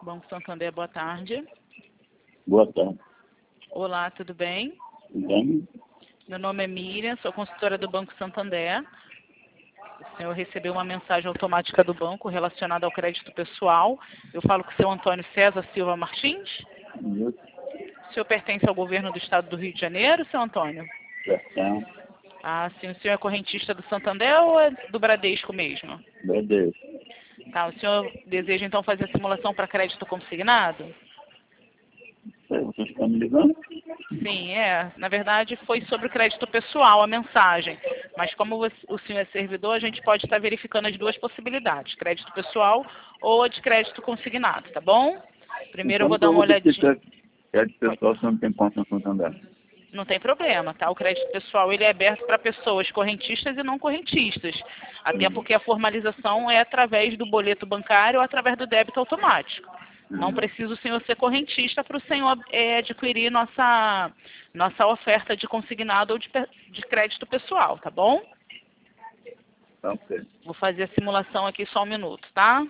Banco Santander, boa tarde. Boa tarde. Olá, tudo bem? Tudo bem? Meu nome é Miriam, sou consultora do Banco Santander. O senhor recebeu uma mensagem automática do banco relacionada ao crédito pessoal. Eu falo com o seu Antônio César Silva Martins. Isso. O senhor pertence ao governo do estado do Rio de Janeiro, seu Antônio? Questão. Ah, sim. O senhor é correntista do Santander ou é do Bradesco mesmo? Beleza. Tá, o senhor deseja então fazer a simulação para crédito consignado? Vocês estão me ligando? Sim, é. Na verdade, foi sobre o crédito pessoal, a mensagem. Mas como o senhor é servidor, a gente pode estar verificando as duas possibilidades, crédito pessoal ou a de crédito consignado, tá bom? Primeiro eu vou dar uma olhadinha. Crédito pessoal, você não tem conta no Santander. Não tem problema, tá? O crédito pessoal ele é aberto para pessoas correntistas e não correntistas. Até porque a formalização é através do boleto bancário ou através do débito automático. Não precisa o senhor ser correntista para o senhor adquirir nossa oferta de consignado ou de crédito pessoal, tá bom? Tá ok. Vou fazer a simulação aqui só um minuto, tá?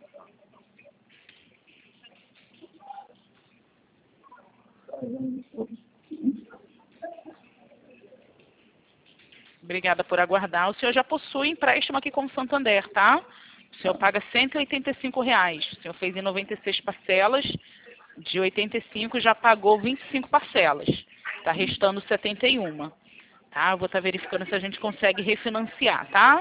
Obrigada por aguardar. O senhor já possui empréstimo aqui com o Santander, tá? O senhor paga R$ 185. O senhor fez em 96 parcelas. De 85 já pagou 25 parcelas. Está restando 71. Tá? Eu vou estar verificando se a gente consegue refinanciar, tá?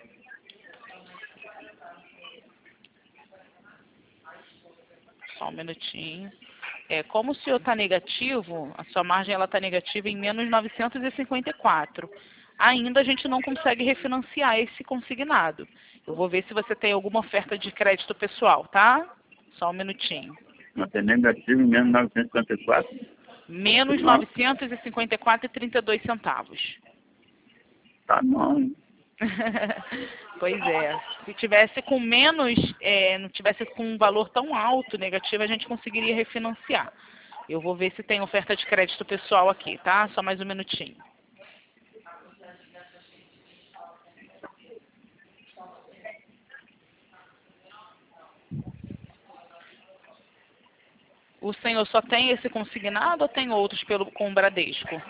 Só um minutinho. Como o senhor está negativo, a sua margem está negativa em menos 954. Ainda a gente não consegue refinanciar esse consignado. Eu vou ver se você tem alguma oferta de crédito pessoal, tá? Só um minutinho. Mas é negativo em menos 954? Menos 954,32 centavos. Tá não. Pois é. Se tivesse com menos, não tivesse com um valor tão alto negativo, a gente conseguiria refinanciar. Eu vou ver se tem oferta de crédito pessoal aqui, tá? Só mais um minutinho. O senhor só tem esse consignado ou tem outros com o Bradesco?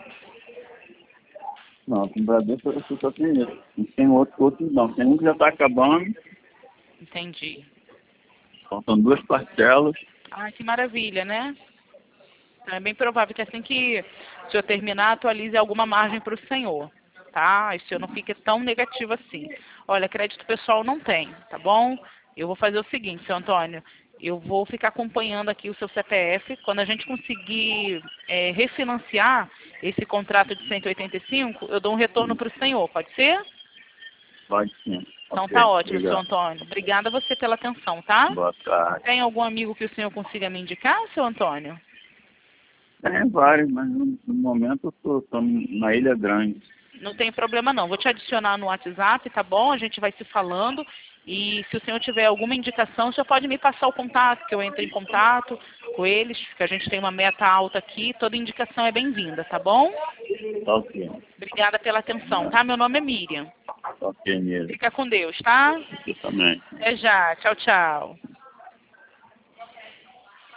Não, com o Bradesco eu só tenho esse. Não tem outro não. Tem um que já está acabando. Entendi. Faltam 2 parcelas. Ah, que maravilha, né? Então, é bem provável que assim que o senhor terminar, atualize alguma margem para o senhor, tá? E o senhor não fique tão negativo assim. Olha, crédito pessoal não tem, tá bom? Eu vou fazer o seguinte, seu Antônio, eu vou ficar acompanhando aqui o seu CPF. Quando a gente conseguir refinanciar esse contrato de 185, eu dou um retorno para o senhor, pode ser? Pode sim. Então Ok, tá ótimo, obrigado. seu Antônio. Obrigada a você pela atenção, tá? Boa tarde. Tem algum amigo que o senhor consiga me indicar, seu Antônio? Tem vários, mas no momento eu estou na Ilha Grande. Não tem problema não. Vou te adicionar no WhatsApp, tá bom? A gente vai se falando. E se o senhor tiver alguma indicação, o senhor pode me passar o contato, que eu entre em contato com eles, que a gente tem uma meta alta aqui. Toda indicação é bem-vinda, tá bom? Tá ok. Obrigada pela atenção, tá? Meu nome é Miriam. Tá ok mesmo. Fica com Deus, tá? Você também. Até já. Tchau, tchau.